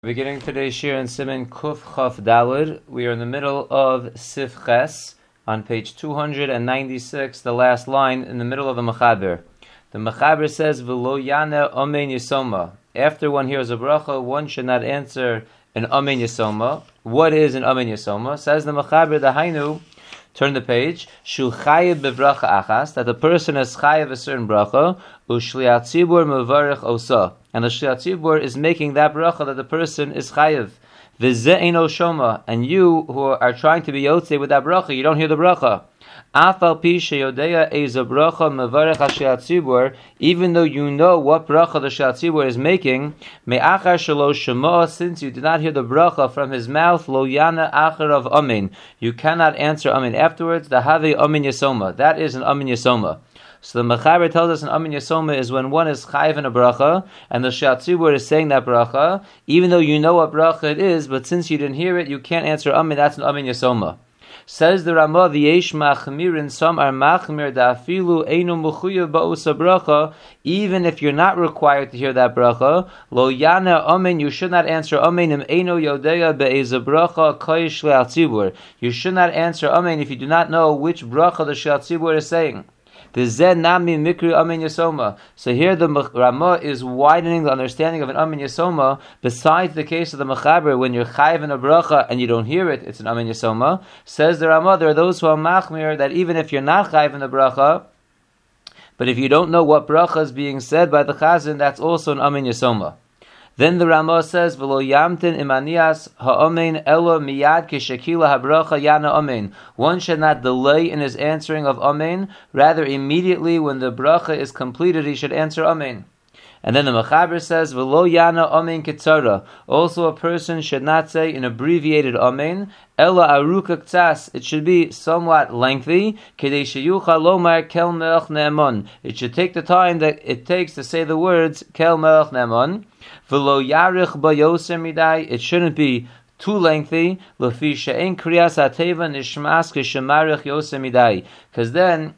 Beginning today's shir in Siman Kuf Chaf Daled, we are in the middle of Sif Ches on page 296, the last line in the middle of the Mechaber. The Mechaber says, "V'lo yana Amen Yisoma." After one hears a bracha, one should not answer an Amen Yisoma. What is an Amen Yisoma? Says the Mechaber, the Hainu. Turn the page. Shu chayiv bebracha achas, that the person is chayiv a certain bracha, u'shliat tzibur mevarich osa, and the shliat tzibur is making that bracha that the person is chayiv. V'zeh eino shoma, and you who are trying to be yotzei with that bracha, you don't hear the bracha. Afal pi sheyodeya eza bracha mevarich hashliat tzibur, even though you know what bracha the shliat tzibur is making, me'achar shelo shema, since you did not hear the bracha from his mouth, lo yana achar of amen, you cannot answer amen afterwards. The have amen yasoma, that is an amen yasoma. So the Mechaber tells us an Amen Yasoma is when one is chayiv in a bracha, and the Shliat Tzibur is saying that bracha, even though you know what bracha it is, but since you didn't hear it, you can't answer Amen, that's an Amen Yasoma. Says the Ramah, V'yesh machmirin, some are machmir da'afilu einu mechuyev ba'usa bracha, even if you're not required to hear that bracha, lo yana Amen, you should not answer Amen, im einu yodeya be'eza bracha koi Shliat Tzibur. You should not answer Amen if you do not know which bracha the Shliat Tzibur is saying. So here the Ramah is widening the understanding of an Amen Yasoma. Besides the case of the Mechaber, when you're chayiv in a bracha and you don't hear it, it's an Amen Yasoma. Says the Ramah, there are those who are machmir that even if you're not chayiv in the bracha, but if you don't know what bracha is being said by the chazan, that's also an Amen Yasoma. Then the Ramah says, "V'lo yamtin imanias ha'amen elo miyad kishakila habracha yana amen." One should not delay in his answering of amen. Rather, immediately when the bracha is completed, he should answer amen. And then the Mechaber says, "V'lo yana amen kitzara." Also, a person should not say an abbreviated amen. Ela aruka k'tzas. It should be somewhat lengthy. Kedei sheyuchal lomar kel melech ne'eman. It should take the time that it takes to say the words kel melech ne'eman. V'lo yarich bayoser midai. It shouldn't be too lengthy. Lefi she'en kriyas hateva nishmas kishemarich yoser midai. Because then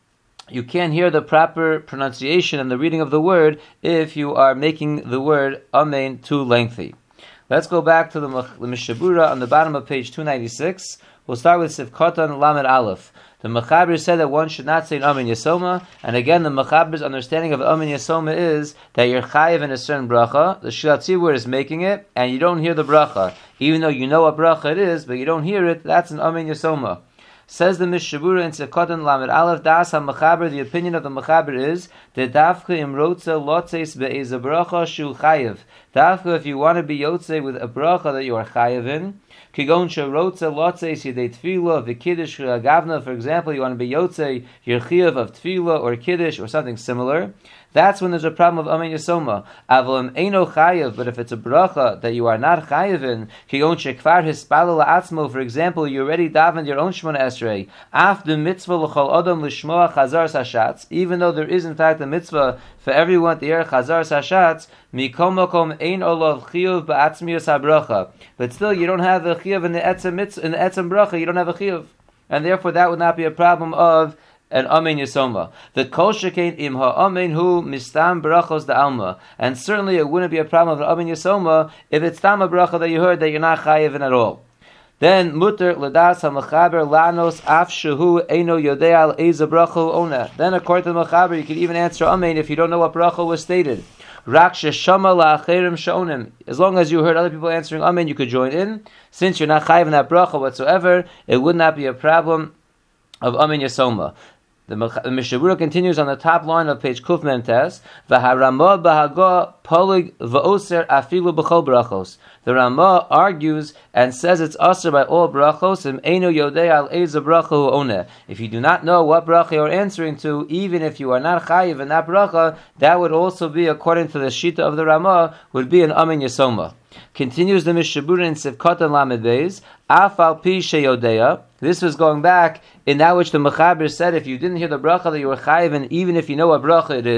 you can't hear the proper pronunciation and the reading of the word if you are making the word amen too lengthy. Let's go back to the Mishabura on the bottom of page 296. We'll start with Sivkotan Lamed Aleph. The Mechaber said that one should not say an Amen Yasoma, and again the Mechaber's understanding of Amen Yasoma is that you're chayiv in a certain bracha, the Shliat Tzibur is making it, and you don't hear the bracha. Even though you know what bracha it is, but you don't hear it, that's an Amen Yasoma. Says the Mishabura in Sivkotan Lamed Aleph, Das HaMechaber, the opinion of the Mechaber is that Dafka imrotza lotzeis be'ez bracha shu chayiv. Dafka, if you want to be yotzei with a bracha that you are chayiv in, kigon sherotza lotzeis yidei tefillah v'kiddush gavna, for example, you want to be yotzei your chayiv of tefillah or kiddush or something similar. That's when there's a problem of Amen Yasoma. Avol eino chayiv, but if it's a bracha that you are not chayiv in, kigon shekvar hispalel la'atzmo, for example, you already davened your own Shemona Esrei, af the mitzvah l'chol adam l'shmoa chazar sashatz, even though there is in fact a mitzvah for everyone to hear chazar sashatz, mikom makom ein olav chiyuv ba'atzmius habracha, but still you don't have a chiyuv in the etzem mitzvah, in the etzem bracha, you don't have a chiyuv, and therefore that would not be a problem of an Amen Yasoma. The kol shekain im ha'amen hu mistam brachos da'alma. And certainly it wouldn't be a problem of an Amen Yasoma if it's tam a bracha that you heard that you're not chayiv in at all. Then muter l'das ha'mechaber lanos af shehu eino yodei al eza bracha ona. Then according to the mechaber, you can even answer Amen if you don't know what bracha was stated. Rak sheshama la'acherim sha'onim. As long as you heard other people answering Amen, you could join in. Since you're not chayiv in that bracha whatsoever, it would not be a problem of Amen Yasoma. The Mishabura continues on the top line of page Kuf Mentes. V'haramah b'haga polig v'oser afilu b'chol brachos. The Ramah argues and says it's aser by all brachos. Im einu yodei al eza bracha hu oneh. If you do not know what bracha you are answering to, even if you are not chayiv in that bracha, that would also be, according to the shita of the Ramah, would be an Amen Yasoma. Continues the Mishabura in Sivkotan Lamed Beis, Afal pi sheyodeya. This was going back in that which the Mechaber said, if you didn't hear the bracha that you were chayiv in, even if you know what bracha it is,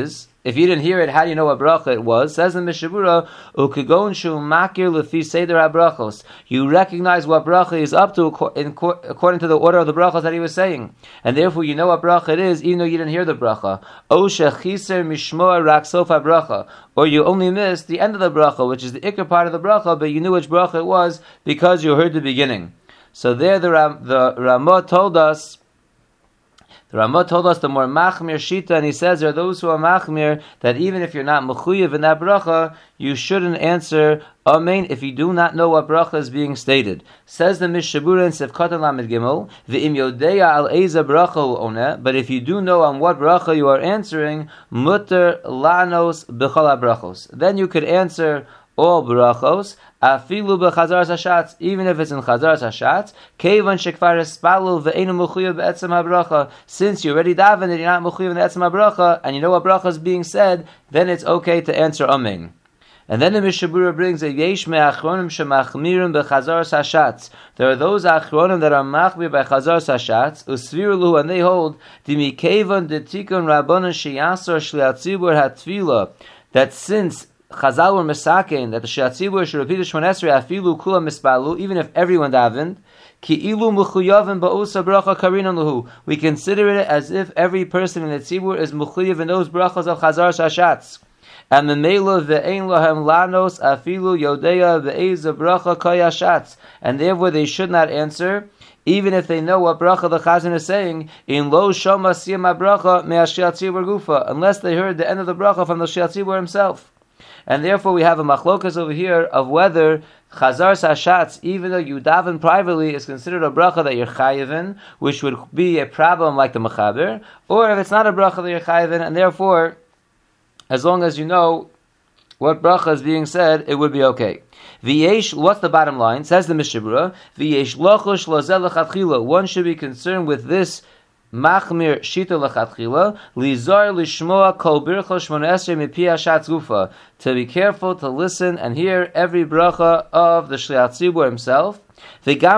If you didn't hear it, how do you know what bracha it was? Says the Mishabura, Ukigon shu makir lefi seder habrachos. You recognize what bracha is up to according to the order of the brachos that he was saying. And therefore you know what bracha it is, even though you didn't hear the bracha. O shechiser mishmoa rak sof habracha. Or you only missed the end of the bracha, which is the ikar part of the bracha, but you knew which bracha it was because you heard the beginning. So there the Ramah told us, the more machmir shita, and he says there are those who are machmir that even if you're not mechuyev in that bracha, you shouldn't answer amen if you do not know what bracha is being stated. Says the Mishabura in Sefkatan Lamed Gimel, v'im yodeya al eza bracha oneh, but if you do know on what bracha you are answering, mutter lanos b'chol brachos, then you could answer all brachos, afilu b'chazaras hashatz, even if it's in chazaras hashatz, kevan shekvar espalu ve'enu mechuyev be'etzem habracha. Since you already davened and you're not mechuyev in the etzem habracha, and you know what bracha is being said, then it's okay to answer amen. And then the Mishabura brings a yesh me'achronim shemachmirim be'chazaras hashatz. There are those achronim that are machmir by chazaras hashatz, usviru, and they hold dimi kevan detikon rabbanon sheyasor shliat tzibur hatvila, that since Chazal were mesaken that the Shiatzibur should repeat the Shemon Esrei afilu kula mispalu, even if everyone davened. Ki ilu mechuyavim ba'usa bracha karinan lahu. We consider it as if every person in the tzibur is mechuyav in those brachas of Chazar Shashatz. And the mela ve'ein lahem lanos afilu yodeya ve'eza bracha kayashatz. And therefore they should not answer, even if they know what bracha the Chazan is saying, in lo shoma siyam bracha me'ashiatzibur gufa, unless they heard the end of the bracha from the Shiatzibur himself. And therefore we have a machlokas over here of whether Chazar Sashatz, even though you daven privately, is considered a bracha that you're chayivin, which would be a problem like the Mechaber, or if it's not a bracha that you're chayivin, and therefore, as long as you know what bracha is being said, it would be okay. V'yesh, what's the bottom line? Says the Mishabura, V'yesh lochush lozel lechatchila. One should be concerned with this machmir shita lechatchila, lizar lishmoa kol bircha shmona esrei mipi hashatz gufa, to be careful to listen and hear every bracha of the Shliat Tzibur himself. Because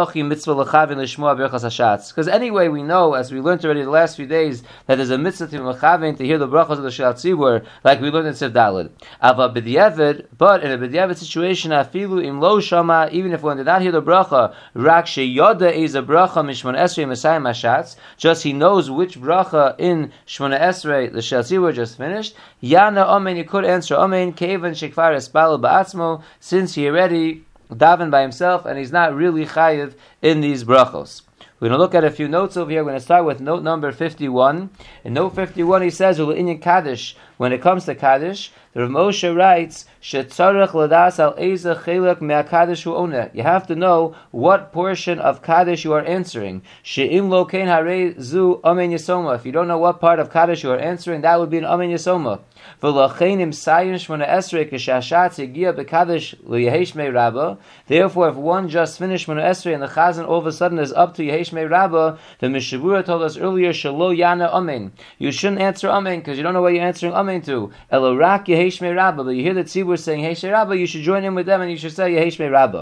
anyway, we know, as we learned already the last few days, that there's a mitzvah to mechavein to hear the brachas of the Shliat Tzibur, like we learned in Sif Daled. But in a b'diavad situation, afilu im lo shama, even if one did not hear the bracha, rak sheyoda is a bracha mishmon esrei mesayim hashatz, just he knows which bracha in Shmona Esrei the Shliat Tzibur just finished. Yana amen, you could answer amen, kevan shekvar espalo ba'atzmo, since he already daven by himself, and he's not really chayiv in these brachos. We're going to look at a few notes over here. We're going to start with note number 51. In note 51, he says, "U'inyan Kaddish." When it comes to Kaddish, the Rav Moshe writes, "Shetzarech ladas al eza chelak me'akaddish hu'oneh." You have to know what portion of Kaddish you are answering. She'im lo kein harei zu amen yisoma. If you don't know what part of Kaddish you are answering, that would be an amen yisoma. V'lachein im sayin shmona esrei k'shashatz yegia b'kaddish liyehesh mei rabba. Therefore, if one just finished shmona esrei and the chazan all of a sudden is up to yehesh mei rabba, the Mishabura told us earlier, shelo yana amen. You shouldn't answer amen because you don't know what you're answering amen to. Elo rak yehesh mei rabba. But you hear the tzibur saying yehesh mei rabba, you should join in with them and you should say yehesh mei rabba.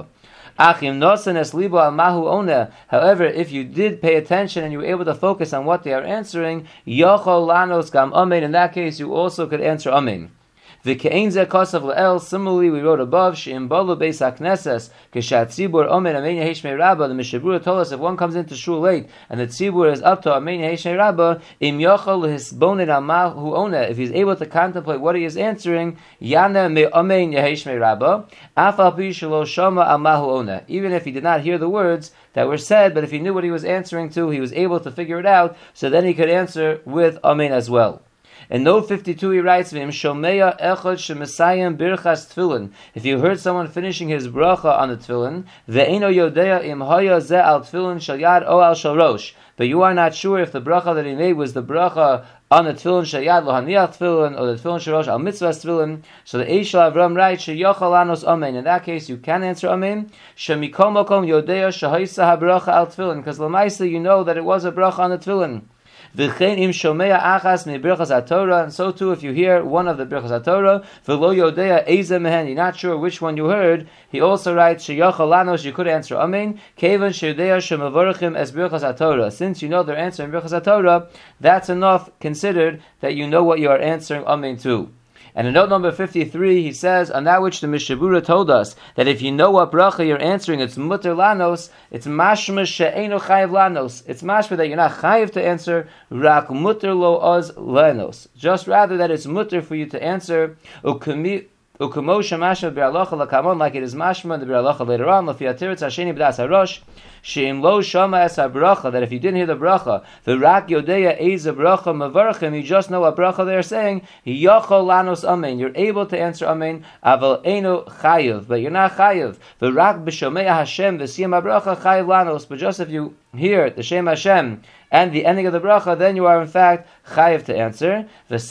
However, if you did pay attention and you were able to focus on what they are answering, in that case you also could answer amen. Similarly, we wrote above, the Mishabura told us if one comes into shul late and the tzibur is up to Amen Yehesh Rabba, if he's able to contemplate what he is answering, even if he did not hear the words that were said, but if he knew what he was answering to, he was able to figure it out, so then he could answer with Amen as well. In note 52 he writes, if you heard someone finishing his bracha on the tefillin, but you are not sure if the bracha that he made was the bracha on the tefillin shayad lo haniach tefillin or the tefillin shalosh al mitzvah tefillin, so the Eishel Avram writes sheyochal lanos amen. In that case, you can answer amen. Shemikom mokom yodea shahaisa habracha al tefillin, because lamaisa you know that it was a bracha on the tefillin. V'chein im shomea achas mi birchas haTorah, and so too if you hear one of the birchas haTorah, v'lo yodea eza mehen, you're not sure which one you heard, he also writes, sheyachal lanos, you could answer amen, kevan sheyodea shemavorachim es birchas haTorah. Since you know they're answering birchas haTorah, that's enough considered that you know what you are answering amen to. And in note number 53, he says, on that which the Mishabura told us, that if you know what bracha you're answering, it's mutter lanos, it's mashma she'eno chayiv lanos. It's mashma that you're not chayiv to answer, rak mutter lo oz lanos. Just rather that it's mutter for you to answer, Ukumo shemashma b'alacha lakamon, like it is mashma in the b'alacha later on, lafi atiritz hasheni b'das harosh, she'im lo shama es ha-bracha, that if you didn't hear the bracha, v'rak yodeya eiz ha-bracha mavarachim, you just know what bracha they are saying, yachol lanos amen, you're able to answer amen, aval eino chayiv, but you're not chayiv, v'rak b'shomea Hashem v'siyam ha-bracha chayiv lanos, but just if you hear the Shem Hashem and the ending of the bracha, then you are in fact chayiv to answer. There's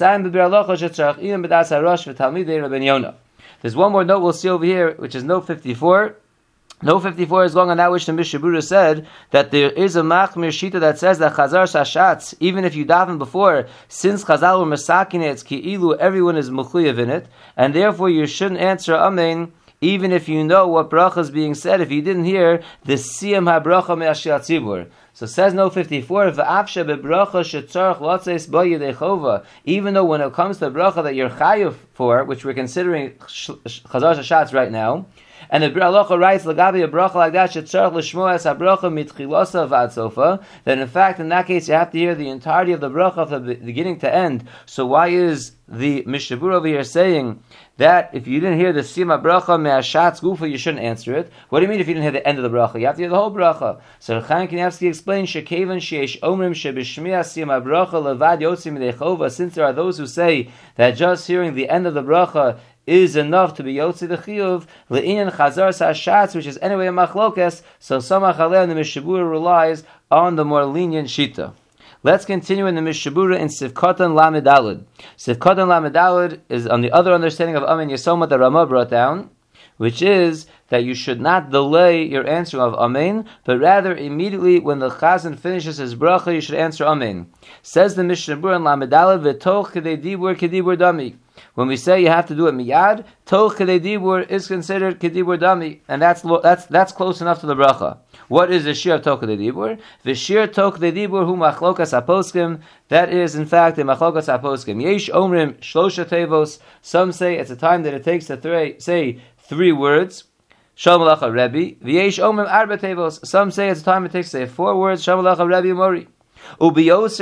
one more note we'll see over here, which is note 54. Note 54 is long on that which the Mishabura said, that there is a machmir shita that says that chazar shashatz, even if you daven before, since chazal were masakin, it's ki'ilu, everyone is mechuyev in it, and therefore you shouldn't answer amen, even if you know what bracha is being said, if you didn't hear the siyam ha-bracha me'ashiyat tzibur. So says note 54, v'afshe bebracha shetzarach lotzeis bo yedei chova, even though when it comes to bracha that you're chayiv for, which we're considering chazar shashatz right now, and the Halacha writes, Lagabi a bracha like that, shetzarach l'shmo es ha-bracha mitchilosa v'ad sofa, that in fact in that case you have to hear the entirety of the bracha from the beginning to end. So why is the Mishabur over here saying that if you didn't hear the sima bracha me'ashatz gufa, you shouldn't answer it? What do you mean if you didn't hear the end of the bracha? You have to hear the whole bracha. So Chaim Kanievsky explains, shekevan sheyesh omrim shebishmiya sima bracha levad yotzim midei chova, since there are those who say that just hearing the end of the bracha is enough to be yotzi the chiyuv le'inyan chazar sashatz, which is anyway a machlokes. So Samach Aleh and the Mishabura relies on the more lenient shita. Let's continue in the Mishabura in Sivkatan Lamed Alad. Sivkatan Lamed Alad is on the other understanding of Amen Yesoma that Ramah brought down, which is that you should not delay your answering of Amen, but rather immediately when the Chazan finishes his bracha, you should answer Amen. Says the Mishabura in Lamed Alad, v'toch kedei dibur kedibur dami. When we say you have to do it miyad, toch kedei dibur is considered kedibur dami, and that's close enough to the bracha. What is the shir of toch kedei dibur? The shir toch kedei dibur hu machlokas haposkim. That is, in fact, the machlokas haposkim. Yesh omrim shlosha tevos. Some say it's a time that it takes to say 3 words. Shalom alecha Rebbe. V'yesh omrim arba tevos. Some say it's a time it takes to say 4 words. Shalom alecha Rebbe Mori. But once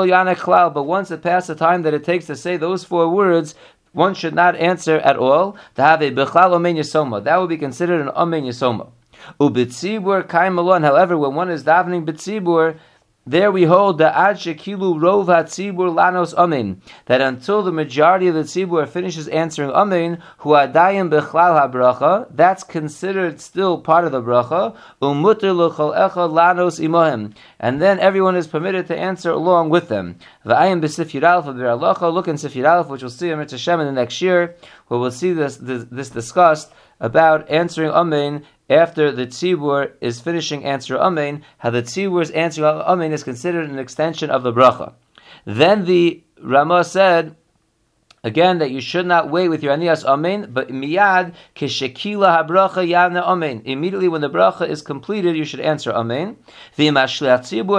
it passed the time that it takes to say those 4 words, one should not answer at all. To have a bechlal amen yesoma, that would be considered an amen yesoma. Ubitzibur kaim alon. However, when one is davening bitzibur, there we hold the ad shekilu rov hatzibur lanos amen, that until the majority of the tzibur finishes answering amen, hu adayim bechlal habracha, that's considered still part of the bracha. Umuter l'chol echad lanos imohem, and then everyone is permitted to answer along with them. V'ayim b'sifir alef of Halacha. Look in Sifir Alef, which we'll see in Mitzvah Shem in the next year, where we'll see this discussed about answering amen after the tzibur is finishing answering amen, how the tzibur's answering amen is considered an extension of the bracha. Then the Ramah said, again, that you should not wait with your aniyas amen, but miyad keshekila habracha yavne amen. Immediately when the bracha is completed, you should answer amen. Let's say the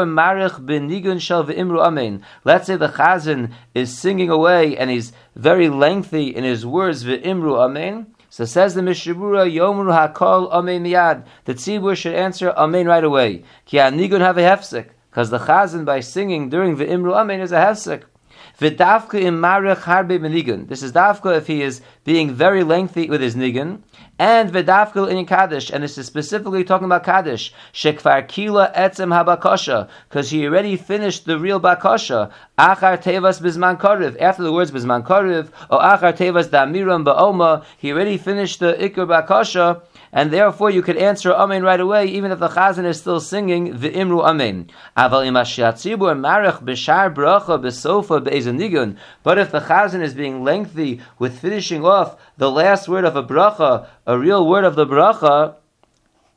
chazan is singing away and he's very lengthy in his words, v'imru amen. So says the Mishabura, Yomru hakol amen miyad. The tzibur should answer amen right away. Ki hanigun have a hefsek, because the chazan by singing during the imru amen is a hefsek. V'dafka im marech harbe benigun. This is dafka if he is being very lengthy with his nigun, and v'dafka in kaddish, and this is specifically talking about kaddish. Shekvar kila etzem habakosha, because he already finished the real bakosha. Achar tevas bizman kariv, after the words bizman kariv, or achar tevas damiram ba'oma, he already finished the ikar bakosha. And therefore you could answer amen right away, even if the chazan is still singing the imru amen. Aval imashiatzibur marech b'shar bracha b'sofa be'ezenigun. But if the chazan is being lengthy with finishing off the last word of a bracha, a real word of the bracha,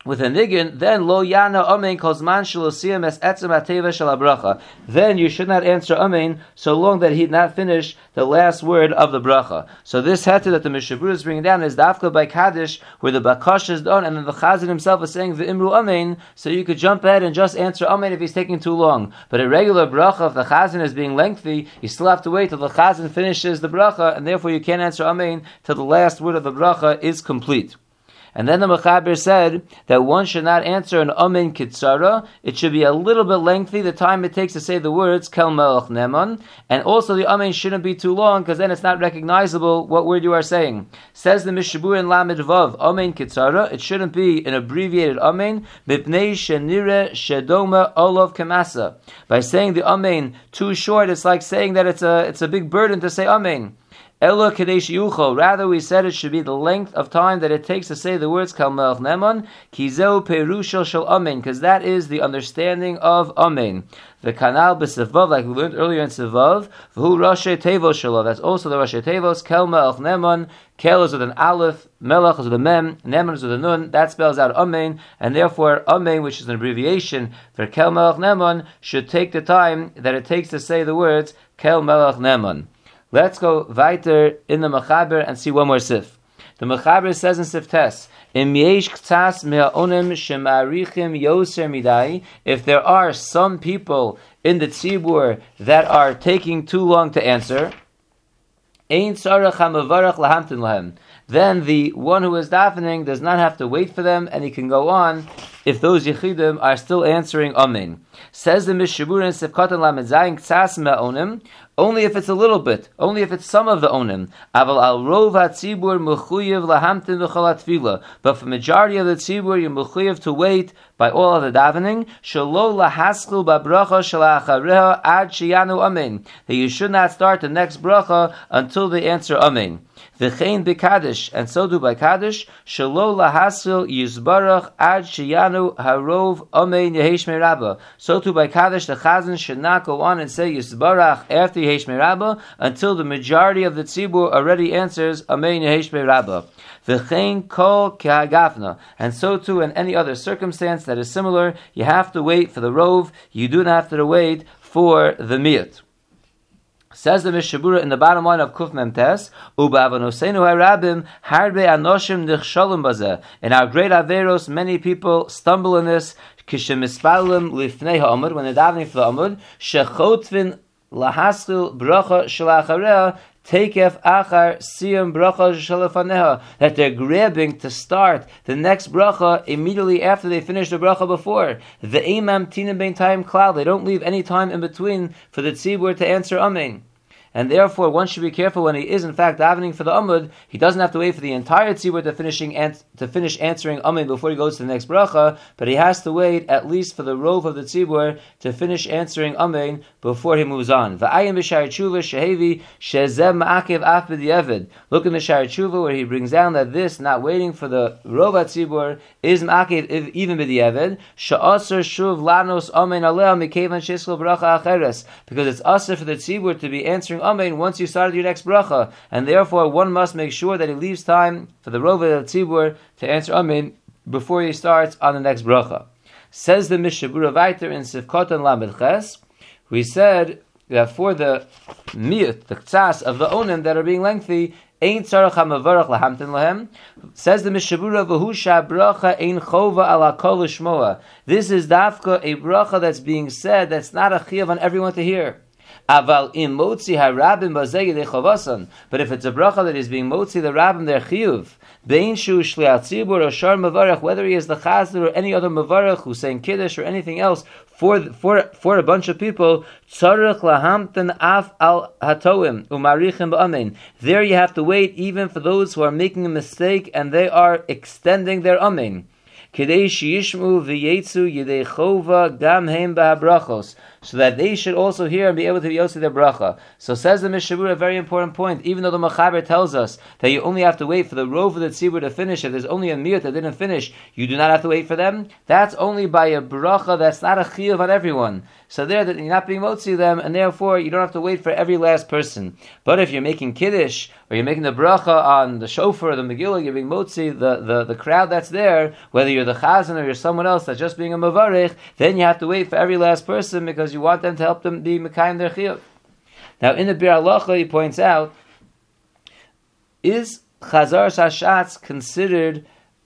with a nigin, then lo yana amen kozman shalosiyam es etzem ateva shel bracha. Then you should not answer amen so long that he did not finish the last word of the bracha. So this heter that the Mishnah Berurah is bringing down is dafka by Kaddish, where the bakash is done, and then the Chazan himself is saying v'imru amen, so you could jump ahead and just answer amen if he's taking too long. But a regular bracha, if the Chazan is being lengthy, you still have to wait till the Chazan finishes the bracha, and therefore you can't answer amen till the last word of the bracha is complete. And then the Mechaber said that one should not answer an amen kitzara. It should be a little bit lengthy, the time it takes to say the words kel melech neman. And also the amen shouldn't be too long, because then it's not recognizable what word you are saying. Says the Mishnah Berurah in Lamed Vav, amen kitzara. It shouldn't be an abbreviated amen. Mipnei shenire shedoma olav kemasa. By saying the amen too short, it's like saying that it's a big burden to say amen. Ela kadesh yucho. Rather, we said it should be the length of time that it takes to say the words kal melech neman, kizeu perushel shel amen, because that is the understanding of amen. The kanal b'sevav, like we learned earlier in Sevav, v'hu rashi tevos shelo. That's also the rashi tevos. Kel melech neman. Kel is with an aleph, melech is with a mem, neman is with a nun. That spells out amen, and therefore amen, which is an abbreviation for kel melech neman, should take the time that it takes to say the words kel melech neman. Let's go weiter in the Mechaber and see one more sif. The Mechaber says in Sif Tes, Im yesh k'tas me'onim shemarichim yoser midai. If there are some people in the tzibur that are taking too long to answer, ein tzarech ha'mevarach lahamtin lahem. Then the one who is davening does not have to wait for them, and he can go on if those yichidim are still answering amen. Says the Mishnah Berurah in Sif Katan Lamed Zayin k'tas me'onim. Only if it's a little bit, only if it's some of the onim. Aval al rov hatzibur mechuyev lahamtin v'chol tefillah. But for majority of the tzibur, you're mechuyev to wait by all of the davening. Shelo lahaskil babracha shalachareha ad sheyanu amen. That you should not start the next bracha until they answer amen. V'chein b'kadish, and so do by kaddish. Shelo lahaskil yizbarach ad sheyanu harov amen yehesh me'rabba. So too by kaddish, the chazan should not go on and say yizbarach after Yehesh Me'rabba until the majority of the tzibur already answers Amen Yehesh Me'rabba. V'chein kol kehagafna. And so too in any other circumstance that is similar, you have to wait for the rov, you do not have to wait for the miyut. Says the Mishnah Berurah in the bottom line of Kuf Mem Tes, Uba'avonoseinu harabim harbe anoshim nichshalim bazeh. In our great averos, many people stumble in this. Kishemispalim lifnei ha'amud, when they're davening for the amud, shechotvin lahaskil bracha shalachareh takef achar siyam bracha shalafaneha, that they're grabbing to start the next bracha immediately after they finish the bracha before. The imam tina bein time klal, they don't leave any time in between for the tzibur to answer amen. And therefore, one should be careful when he is in fact davening for the amud. He doesn't have to wait for the entire tzibur to finish answering amen before he goes to the next bracha, but he has to wait at least for the rov of the tzibur to finish answering amen before he moves on. V'ayim b'shar tshuva shehevi shezem ma'akev af b'di'evid. Look in the Shar Tshuva where he brings down that this, not waiting for the rov tzibur, is ma'akev even b'di'evid. She'aser shuv lanos amen aleh mikevan sheskel bracha acheres, because it's aser for the tzibur to be answering amen once you started your next bracha, and therefore one must make sure that he leaves time for the rov of the tzibur to answer amen before he starts on the next bracha. Says the Mishnah Berurah weiter in Sifkot and Lamed Ches, we said that for the miyut, the ktsas of the onim that are being lengthy, ein tzarech ha'mevarach lahamtin lahem. Says the Mishnah Berurah, v'hu sha'bracha ein chova ala kol l'shmoa. This is dafka a bracha that's being said that's not a chiyuv on everyone to hear. Aval im motzi harabim bazeh yedei chavasan. But if it's a bracha that is being motzi the rabbim their chiyuv, bein shu shliach tzibur or shar mevarach, whether he is the chazir or any other mevarach who's saying kiddush or anything else for a bunch of people, tzarech lahamten af al hatoim umarichim ba'amen. There you have to wait even for those who are making a mistake and they are extending their amen. Kedei sheyishmu v'yetzu yedei chova gam heim ba'habrachos, so that they should also hear and be able to be yotzi their bracha. So says the Mishnah Berurah, a very important point. Even though the Mechaber tells us that you only have to wait for the rov of the tzibur to finish, if there's only a miyut that didn't finish, you do not have to wait for them. That's only by a bracha that's not a chiyuv on everyone. so there that you're not being motzi them, and therefore you don't have to wait for every last person. But if you're making kiddush, or you're making the bracha on the shofar, the megillah, you're being motzi the crowd that's there, whether you're the chazan or you're someone else that's just being a mavarich, then you have to wait for every last person because you want them to help them be mekayim their chiyuv. Now in the Bir Halacha he points out, is Chazar Shashatz considered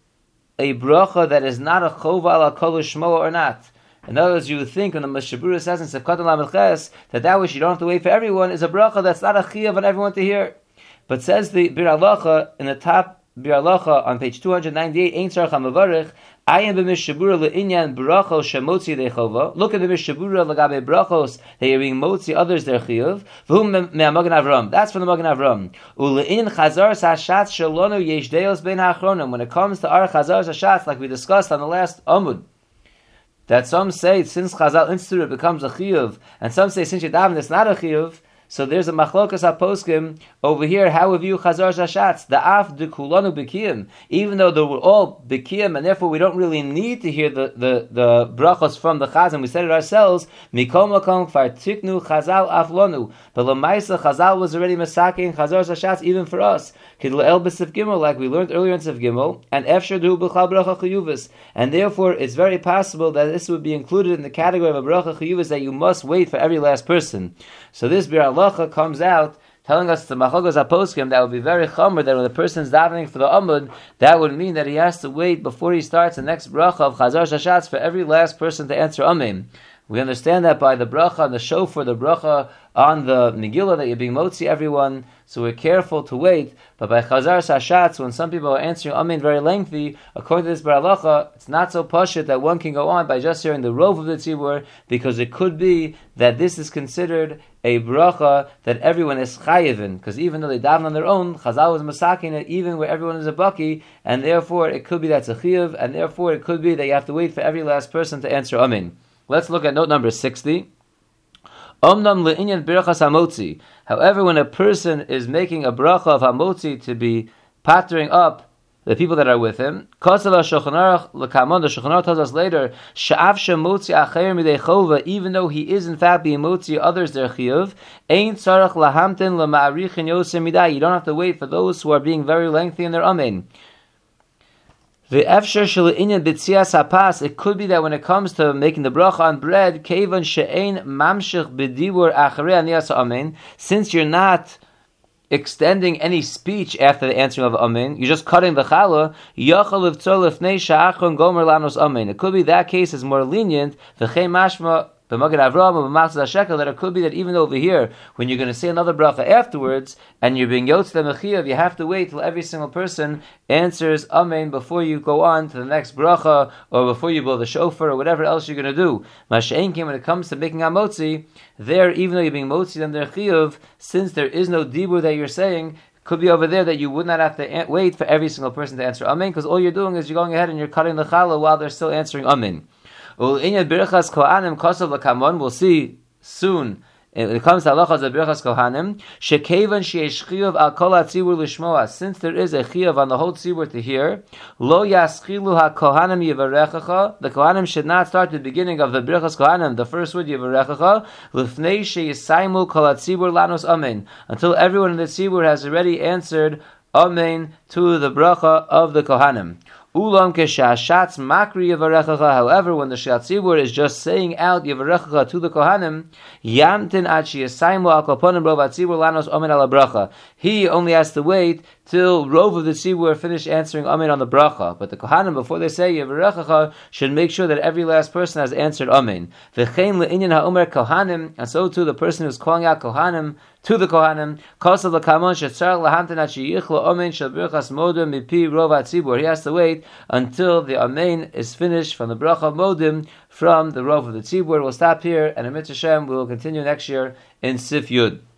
a bracha that is not a chova ala kol shmo or not? In other words, you would think when the Mishabura says in Sefkat Lamed Ches that which you don't have to wait for everyone is a bracha that's not a chiyuv on everyone to hear. But says the Bir Halacha in the top Bir Halacha on page 298, Ein tzarich hamavarich, Ayin b'mishabura le'inyan brachos shemotzi dechova. Look at the mishabura legabe brachos that you're being motzi others their chiyuv. V'hum me'amagen Avram. That's from the Magen Avram. Ule'in chazar sashatz shalonu yesh deos ben hachronim. When it comes to our chazar sashatz, like we discussed on the last Amud, that some say since Chazal instituted it becomes a chiyuv, and some say since you daven it's not a chiyuv. So there's a machlokas haposkim over here. How have you chazar zashatz? The af de kulanu b'kiyim. Even though they were all b'kiyim, and therefore we don't really need to hear the brachos from the chazan. We said it ourselves. Mikol makom kfar tiknu chazal aflonu. But lemaisa chazal was already masaking chazar zashatz even for us. Kidlael b'sif gimel, like we learned earlier in Sif Gimel, and efshar du b'chal bracha chiyuvis. And therefore it's very possible that this would be included in the category of a bracha chiyuvis that you must wait for every last person. So this Bir Halacha comes out telling us the Machlokas HaPoskim that would be very chomer that when the person's davening for the Amud, that would mean that he has to wait before he starts the next bracha of Chazar Shashatz for every last person to answer Amen. We understand that by the bracha on the shofar, the bracha on the Megillah, that you're being motzi everyone, so we're careful to wait. But by Chazar Sashatz, when some people are answering Amen very lengthy, according to this Bir Halacha, it's not so pashut that one can go on by just hearing the rov of the tzibur, because it could be that this is considered a bracha that everyone is chayivin, because even though they daven on their own, Chazal was masaking it even where everyone is a baki, and therefore it could be that's a chayiv, and therefore it could be that you have to wait for every last person to answer Amen. Let's look at note number 60. Omnam le'inyan birachas hamotzi. However, when a person is making a bracha of hamotzi to be pattering up the people that are with him, Kosav HaShulchan Aruch l'kamon, the Shulchan Aruch tells us later, Sha'af shemotzi acher midei chova, even though he is in fact being motzi others their chiyuv, Ein tzarach lahamtin l'ma'arichin yosem midai. You don't have to wait for those who are being very lengthy in their amen. It could be that when it comes to making the bracha on bread, since you're not extending any speech after the answering of Amen, you're just cutting the challah, it could be that case is more lenient, the Magen Avraham and Matzah Shekel, that it could be that even over here, when you're going to say another bracha afterwards, and you're being yotz the mechiyav, you have to wait till every single person answers Amen before you go on to the next bracha, or before you blow the shofar, or whatever else you're going to do. Masha'en came when it comes to making hamotzi, there, even though you're being motzi on their chiyav, since there is no dibur that you're saying, could be over there that you would not have to wait for every single person to answer Amen, because all you're doing is you're going ahead and you're cutting the challah while they're still answering Amen. We'll see soon. When it comes to halachas of birchas kohanim, shekevan sheyesh chiyuv al kol hatzibur lishmoa. Since there is a chiyuv on the whole tzibur to hear, lo yaschilu hakohanim yivarechacha. The kohanim should not start the beginning of the birchas kohanim, the first word yivarechacha, lifnei sheyisaimu kol hatzibur lanos amen, until everyone in the tzibur has already answered amen to the bracha of the kohanim. Ulam keshashatz makri yivarechacha. However, when the shatzibur is just saying out yivarechacha to the kohanim, yamtin ad sheyasaimu al koponim rov hatzibur lanos amen ala bracha. He only has to wait till rov of the tzibur finish answering amen on the bracha. But the kohanim, before they say yivarechacha, should make sure that every last person has answered amen. V'chein le'inyan ha'omer kohanim, and so too the person who's calling out kohanim to the kohanim, kosav l'kamon shetzar lahamtin ad sheyichlo amen shel birchas modim mipi rov hatzibur. He has to wait until the amen is finished from the bracha modim from the rov of the tzibur. We'll stop here, and in Mitzvah Hashem we will continue next year in Sif Yud.